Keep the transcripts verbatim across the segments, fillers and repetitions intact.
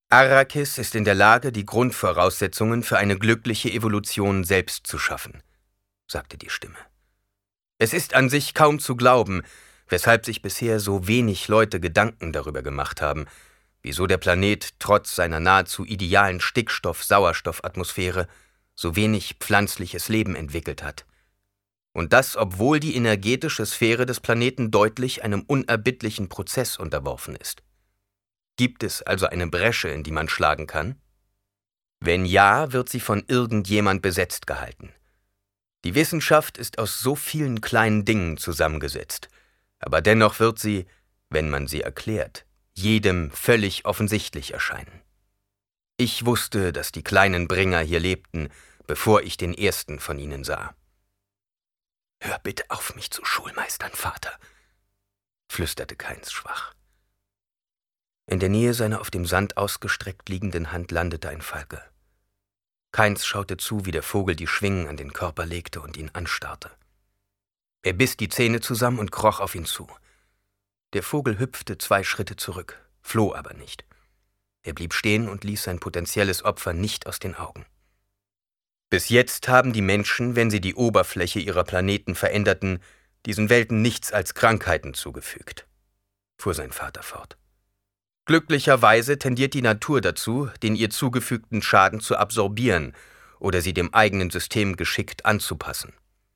Arrakis ist in der Lage, die Grundvoraussetzungen für eine glückliche Evolution selbst zu schaffen, sagte die Stimme. Es ist an sich kaum zu glauben, weshalb sich bisher so wenig Leute Gedanken darüber gemacht haben, wieso der Planet trotz seiner nahezu idealen Stickstoff-Sauerstoff-Atmosphäre so wenig pflanzliches Leben entwickelt hat. Und das, obwohl die energetische Sphäre des Planeten deutlich einem unerbittlichen Prozess unterworfen ist. Gibt es also eine Bresche, in die man schlagen kann? Wenn ja, wird sie von irgendjemand besetzt gehalten. Die Wissenschaft ist aus so vielen kleinen Dingen zusammengesetzt, aber dennoch wird sie, wenn man sie erklärt, jedem völlig offensichtlich erscheinen. Ich wusste, dass die kleinen Bringer hier lebten, bevor ich den ersten von ihnen sah. »Hör bitte auf, mich zu schulmeistern, Vater«, flüsterte Kainz schwach. In der Nähe seiner auf dem Sand ausgestreckt liegenden Hand landete ein Falke. Kainz schaute zu, wie der Vogel die Schwingen an den Körper legte und ihn anstarrte. Er biss die Zähne zusammen und kroch auf ihn zu. Der Vogel hüpfte zwei Schritte zurück, floh aber nicht. Er blieb stehen und ließ sein potenzielles Opfer nicht aus den Augen. Bis jetzt haben die Menschen, wenn sie die Oberfläche ihrer Planeten veränderten, diesen Welten nichts als Krankheiten zugefügt, fuhr sein Vater fort. Glücklicherweise tendiert die Natur dazu, den ihr zugefügten Schaden zu absorbieren oder sie dem eigenen System geschickt anzupassen.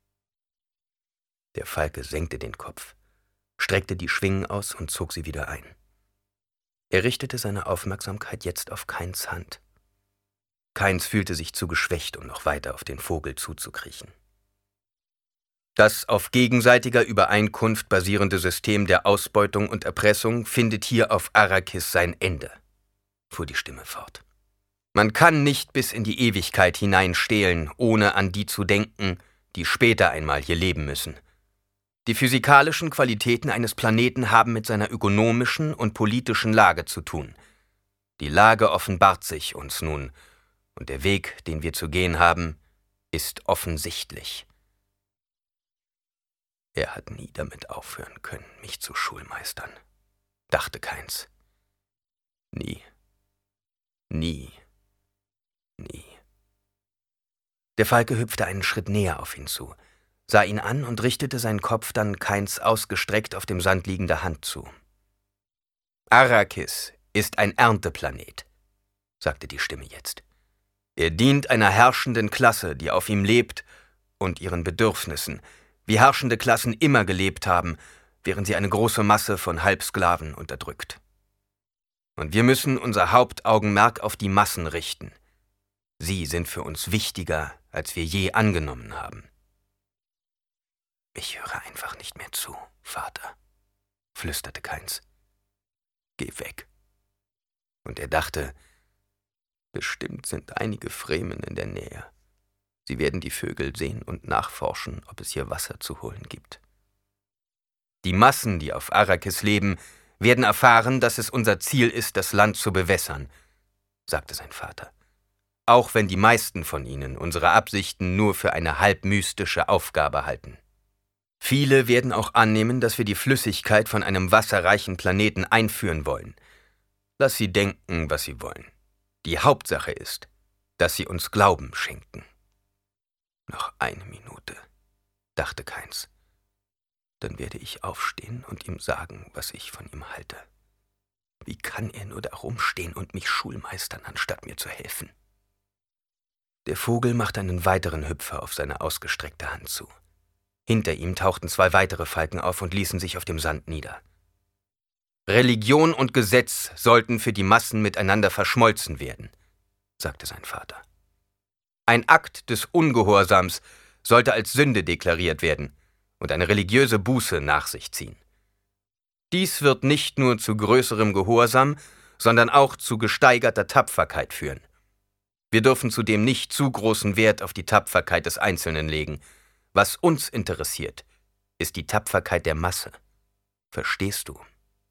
Der Falke senkte den Kopf, streckte die Schwingen aus und zog sie wieder ein. Er richtete seine Aufmerksamkeit jetzt auf Kainz Hand. Kainz fühlte sich zu geschwächt, um noch weiter auf den Vogel zuzukriechen. Das auf gegenseitiger Übereinkunft basierende System der Ausbeutung und Erpressung findet hier auf Arrakis sein Ende, fuhr die Stimme fort. Man kann nicht bis in die Ewigkeit hinein stehlen, ohne an die zu denken, die später einmal hier leben müssen. Die physikalischen Qualitäten eines Planeten haben mit seiner ökonomischen und politischen Lage zu tun. Die Lage offenbart sich uns nun, und der Weg, den wir zu gehen haben, ist offensichtlich. Er hat nie damit aufhören können, mich zu schulmeistern, dachte Kainz. Nie, nie, nie. Der Falke hüpfte einen Schritt näher auf ihn zu, sah ihn an und richtete seinen Kopf dann Kainz ausgestreckt auf dem Sand liegende Hand zu. Arrakis ist ein Ernteplanet, sagte die Stimme jetzt. Er dient einer herrschenden Klasse, die auf ihm lebt, und ihren Bedürfnissen, wie herrschende Klassen immer gelebt haben, während sie eine große Masse von Halbsklaven unterdrückt. Und wir müssen unser Hauptaugenmerk auf die Massen richten. Sie sind für uns wichtiger, als wir je angenommen haben. »Ich höre einfach nicht mehr zu, Vater«, flüsterte Kainz. »Geh weg.« Und er dachte, bestimmt sind einige Fremen in der Nähe. Sie werden die Vögel sehen und nachforschen, ob es hier Wasser zu holen gibt. Die Massen, die auf Arrakis leben, werden erfahren, dass es unser Ziel ist, das Land zu bewässern, sagte sein Vater. Auch wenn die meisten von ihnen unsere Absichten nur für eine halb mystische Aufgabe halten. Viele werden auch annehmen, dass wir die Flüssigkeit von einem wasserreichen Planeten einführen wollen. Lass sie denken, was sie wollen. Die Hauptsache ist, dass sie uns Glauben schenken. Noch eine Minute, dachte Kainz. Dann werde ich aufstehen und ihm sagen, was ich von ihm halte. Wie kann er nur da rumstehen und mich schulmeistern, anstatt mir zu helfen? Der Vogel machte einen weiteren Hüpfer auf seine ausgestreckte Hand zu. Hinter ihm tauchten zwei weitere Falken auf und ließen sich auf dem Sand nieder. Religion und Gesetz sollten für die Massen miteinander verschmolzen werden, sagte sein Vater. Ein Akt des Ungehorsams sollte als Sünde deklariert werden und eine religiöse Buße nach sich ziehen. Dies wird nicht nur zu größerem Gehorsam, sondern auch zu gesteigerter Tapferkeit führen. Wir dürfen zudem nicht zu großen Wert auf die Tapferkeit des Einzelnen legen. Was uns interessiert, ist die Tapferkeit der Masse. Verstehst du?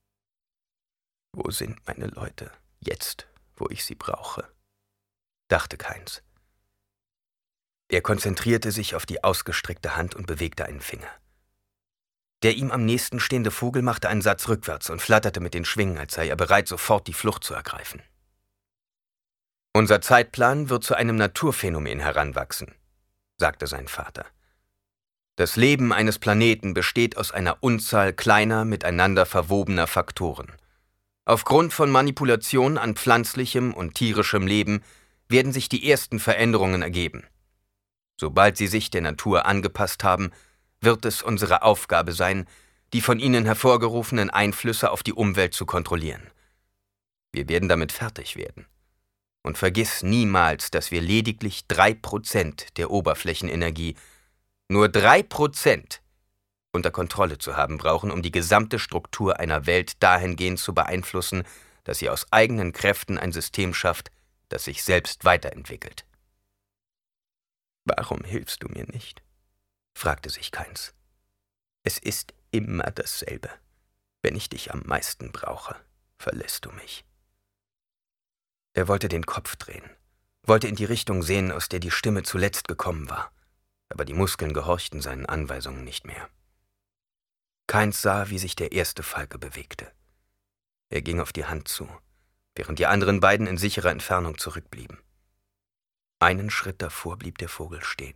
Wo sind meine Leute, jetzt, wo ich sie brauche? Dachte Kainz. Er konzentrierte sich auf die ausgestreckte Hand und bewegte einen Finger. Der ihm am nächsten stehende Vogel machte einen Satz rückwärts und flatterte mit den Schwingen, als sei er bereit, sofort die Flucht zu ergreifen. »Unser Zeitplan wird zu einem Naturphänomen heranwachsen«, sagte sein Vater. »Das Leben eines Planeten besteht aus einer Unzahl kleiner, miteinander verwobener Faktoren. Aufgrund von Manipulation an pflanzlichem und tierischem Leben werden sich die ersten Veränderungen ergeben. Sobald sie sich der Natur angepasst haben, wird es unsere Aufgabe sein, die von ihnen hervorgerufenen Einflüsse auf die Umwelt zu kontrollieren. Wir werden damit fertig werden. Und vergiss niemals, dass wir lediglich drei Prozent der Oberflächenenergie, nur drei Prozent, unter Kontrolle zu haben brauchen, um die gesamte Struktur einer Welt dahingehend zu beeinflussen, dass sie aus eigenen Kräften ein System schafft, das sich selbst weiterentwickelt.« »Warum hilfst du mir nicht?«, fragte sich Kainz. »Es ist immer dasselbe. Wenn ich dich am meisten brauche, verlässt du mich.« Er wollte den Kopf drehen, wollte in die Richtung sehen, aus der die Stimme zuletzt gekommen war, aber die Muskeln gehorchten seinen Anweisungen nicht mehr. Kainz sah, wie sich der erste Falke bewegte. Er ging auf die Hand zu, während die anderen beiden in sicherer Entfernung zurückblieben. Einen Schritt davor blieb der Vogel stehen.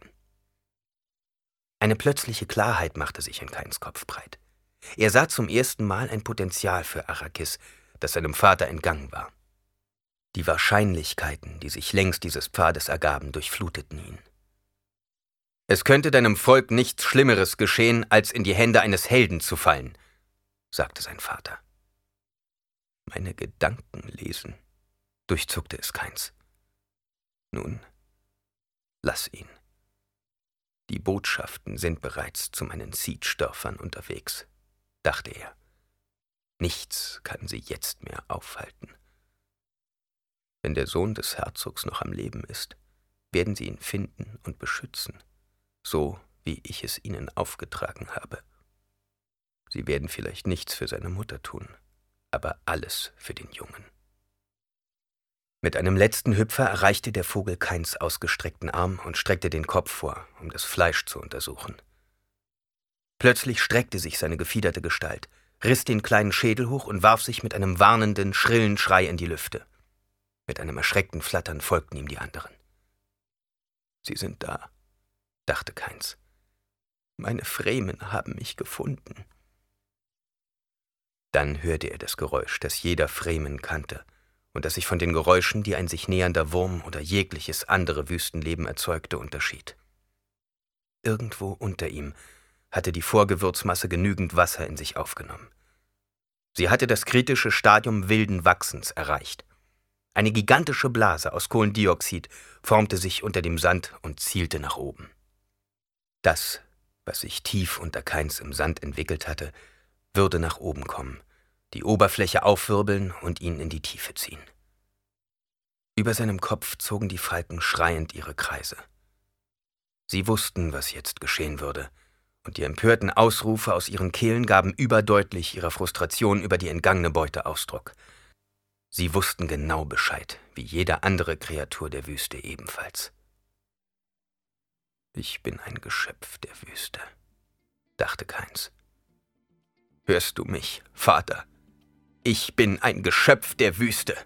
Eine plötzliche Klarheit machte sich in Kainz Kopf breit. Er sah zum ersten Mal ein Potenzial für Arrakis, das seinem Vater entgangen war. Die Wahrscheinlichkeiten, die sich längs dieses Pfades ergaben, durchfluteten ihn. »Es könnte deinem Volk nichts Schlimmeres geschehen, als in die Hände eines Helden zu fallen«, sagte sein Vater. »Meine Gedanken lesen«, durchzuckte es Kainz. »Nun, lass ihn. Die Botschaften sind bereits zu meinen Siege-Dörfern unterwegs«, dachte er. »Nichts kann sie jetzt mehr aufhalten. Wenn der Sohn des Herzogs noch am Leben ist, werden sie ihn finden und beschützen, so wie ich es ihnen aufgetragen habe. Sie werden vielleicht nichts für seine Mutter tun, aber alles für den Jungen.« Mit einem letzten Hüpfer erreichte der Vogel Kainz ausgestreckten Arm und streckte den Kopf vor, um das Fleisch zu untersuchen. Plötzlich streckte sich seine gefiederte Gestalt, riss den kleinen Schädel hoch und warf sich mit einem warnenden, schrillen Schrei in die Lüfte. Mit einem erschreckten Flattern folgten ihm die anderen. »Sie sind da«, dachte Kainz. »Meine Fremen haben mich gefunden.« Dann hörte er das Geräusch, das jeder Fremen kannte und das sich von den Geräuschen, die ein sich nähernder Wurm oder jegliches andere Wüstenleben erzeugte, unterschied. Irgendwo unter ihm hatte die Vorgewürzmasse genügend Wasser in sich aufgenommen. Sie hatte das kritische Stadium wilden Wachsens erreicht. Eine gigantische Blase aus Kohlendioxid formte sich unter dem Sand und zielte nach oben. Das, was sich tief unter Kainz im Sand entwickelt hatte, würde nach oben kommen, die Oberfläche aufwirbeln und ihn in die Tiefe ziehen. Über seinem Kopf zogen die Falken schreiend ihre Kreise. Sie wussten, was jetzt geschehen würde, und die empörten Ausrufe aus ihren Kehlen gaben überdeutlich ihrer Frustration über die entgangene Beute Ausdruck. Sie wussten genau Bescheid, wie jede andere Kreatur der Wüste ebenfalls. »Ich bin ein Geschöpf der Wüste«, dachte Kainz. »Hörst du mich, Vater? Ich bin ein Geschöpf der Wüste.«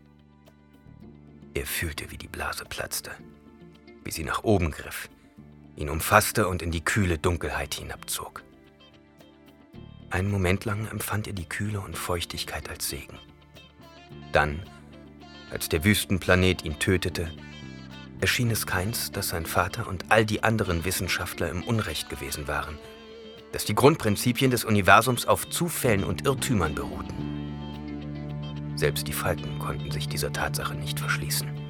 Er fühlte, wie die Blase platzte, wie sie nach oben griff, ihn umfasste und in die kühle Dunkelheit hinabzog. Einen Moment lang empfand er die Kühle und Feuchtigkeit als Segen. Dann, als der Wüstenplanet ihn tötete, erschien es Kainz, dass sein Vater und all die anderen Wissenschaftler im Unrecht gewesen waren, dass die Grundprinzipien des Universums auf Zufällen und Irrtümern beruhten. Selbst die Falken konnten sich dieser Tatsache nicht verschließen.